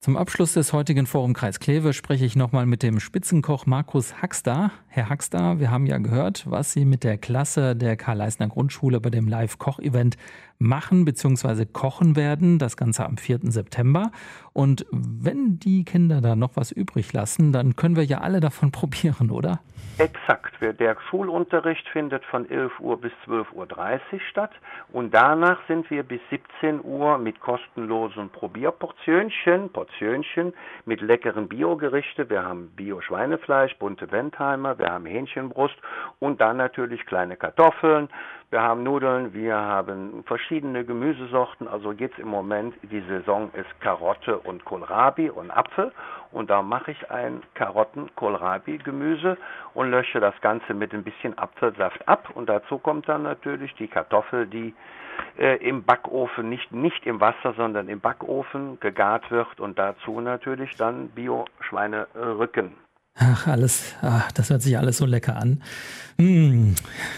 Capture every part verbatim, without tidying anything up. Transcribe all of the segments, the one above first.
Zum Abschluss des heutigen Forum Kreis Kleve spreche ich nochmal mit dem Spitzenkoch Markus Haxter. Herr Haxter, wir haben ja gehört, was Sie mit der Klasse der Karl-Leistner-Grundschule bei dem Live-Koch-Event machen bzw. kochen werden. Das Ganze am vierten September. Und wenn die Kinder da noch was übrig lassen, dann können wir ja alle davon probieren, oder? Exakt. Der Schulunterricht findet von elf Uhr bis zwölf Uhr dreißig statt und danach sind wir bis siebzehn Uhr mit kostenlosen Probierportionchen, Portionchen mit leckeren Biogerichte. Wir haben Bio-Schweinefleisch, bunte Bentheimer, wir haben Hähnchenbrust und dann natürlich kleine Kartoffeln. Wir haben Nudeln, wir haben verschiedene Gemüsesorten. Also jetzt im Moment, die Saison ist Karotte und Kohlrabi und Apfel. Und da mache ich ein Karotten-Kohlrabi-Gemüse und lösche das Ganze mit ein bisschen Apfelsaft ab. Und dazu kommt dann natürlich die Kartoffel, die äh, im Backofen, nicht, nicht im Wasser, sondern im Backofen gegart wird. Und dazu natürlich dann Bio-Schweinerücken. Ach, alles, ach, das hört sich alles so lecker an. Mmh.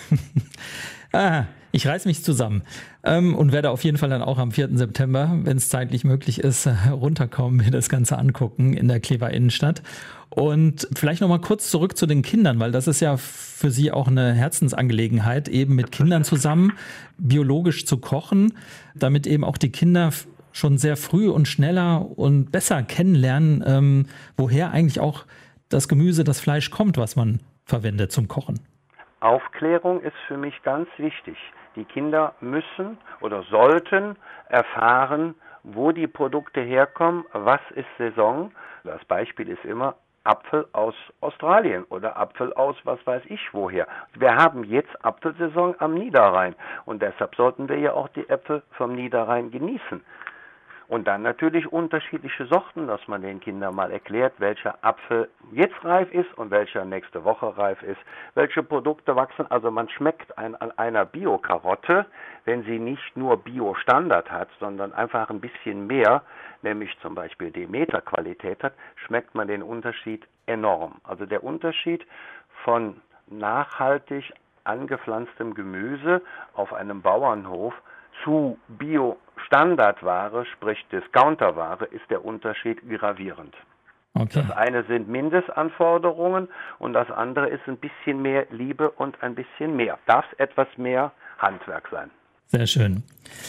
Ah, ich reiß mich zusammen ähm, und werde auf jeden Fall dann auch am vierten September, wenn es zeitlich möglich ist, runterkommen, mir das Ganze angucken in der Klever Innenstadt. Und vielleicht noch mal kurz zurück zu den Kindern, weil das ist ja für Sie auch eine Herzensangelegenheit, eben mit Kindern zusammen biologisch zu kochen, damit eben auch die Kinder schon sehr früh und schneller und besser kennenlernen, ähm, woher eigentlich auch das Gemüse, das Fleisch kommt, was man verwendet zum Kochen. Aufklärung ist für mich ganz wichtig. Die Kinder müssen oder sollten erfahren, wo die Produkte herkommen, was ist Saison. Das Beispiel ist immer Apfel aus Australien oder Apfel aus was weiß ich woher. Wir haben jetzt Apfelsaison am Niederrhein und deshalb sollten wir ja auch die Äpfel vom Niederrhein genießen. Und dann natürlich unterschiedliche Sorten, dass man den Kindern mal erklärt, welcher Apfel jetzt reif ist und welcher nächste Woche reif ist, welche Produkte wachsen. Also man schmeckt ein, an einer Bio-Karotte, wenn sie nicht nur Bio-Standard hat, sondern einfach ein bisschen mehr, nämlich zum Beispiel Demeter-Qualität hat, schmeckt man den Unterschied enorm. Also der Unterschied von nachhaltig angepflanztem Gemüse auf einem Bauernhof zu Bio-Standardware, sprich Discounterware, ist der Unterschied gravierend. Okay. Das eine sind Mindestanforderungen und das andere ist ein bisschen mehr Liebe und ein bisschen mehr. Darf etwas mehr Handwerk sein. Sehr schön.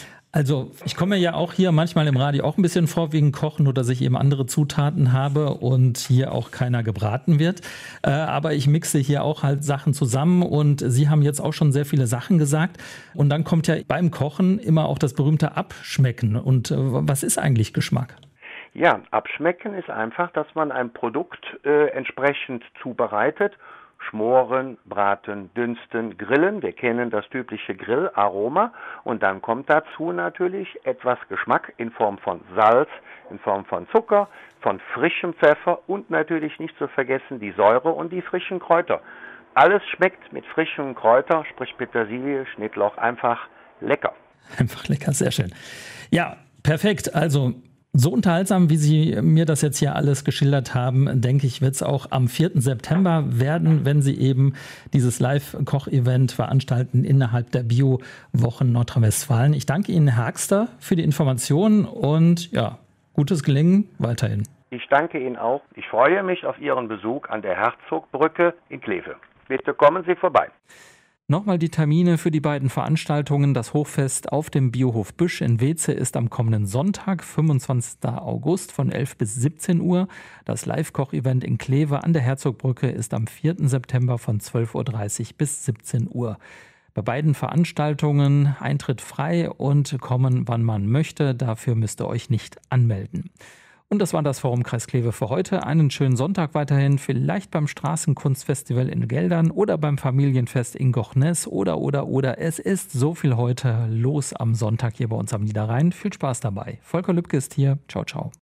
Also ich komme ja auch hier manchmal im Radio auch ein bisschen vor wegen Kochen oder dass ich eben andere Zutaten habe und hier auch keiner gebraten wird. Äh, aber ich mixe hier auch halt Sachen zusammen und Sie haben jetzt auch schon sehr viele Sachen gesagt. Und dann kommt ja beim Kochen immer auch das berühmte Abschmecken. Und äh, was ist eigentlich Geschmack? Ja, Abschmecken ist einfach, dass man ein Produkt äh, entsprechend zubereitet. Schmoren, braten, dünsten, grillen. Wir kennen das typische Grillaroma. Und dann kommt dazu natürlich etwas Geschmack in Form von Salz, in Form von Zucker, von frischem Pfeffer und natürlich nicht zu vergessen die Säure und die frischen Kräuter. Alles schmeckt mit frischen Kräutern, sprich Petersilie, Schnittlauch, einfach lecker. Einfach lecker, sehr schön. Ja, perfekt. Also so unterhaltsam, wie Sie mir das jetzt hier alles geschildert haben, denke ich, wird es auch am vierten September werden, wenn Sie eben dieses Live-Koch-Event veranstalten innerhalb der Bio-Wochen Nordrhein-Westfalen. Ich danke Ihnen, Herr Haxter, für die Informationen und ja, gutes Gelingen weiterhin. Ich danke Ihnen auch. Ich freue mich auf Ihren Besuch an der Herzogbrücke in Kleve. Bitte kommen Sie vorbei. Nochmal die Termine für die beiden Veranstaltungen. Das Hochfest auf dem Biohof Büsch in Weeze ist am kommenden Sonntag, fünfundzwanzigsten August von elf bis siebzehn Uhr. Das Live-Koch-Event in Kleve an der Herzogbrücke ist am vierten September von zwölf Uhr dreißig bis siebzehn Uhr. Bei beiden Veranstaltungen Eintritt frei und kommen, wann man möchte. Dafür müsst ihr euch nicht anmelden. Und das war das Forum Kreis Kleve für heute. Einen schönen Sonntag weiterhin, vielleicht beim Straßenkunstfestival in Geldern oder beim Familienfest in Gochnes oder, oder, oder. Es ist so viel heute los am Sonntag hier bei uns am Niederrhein. Viel Spaß dabei. Volker Lübke ist hier. Ciao, ciao.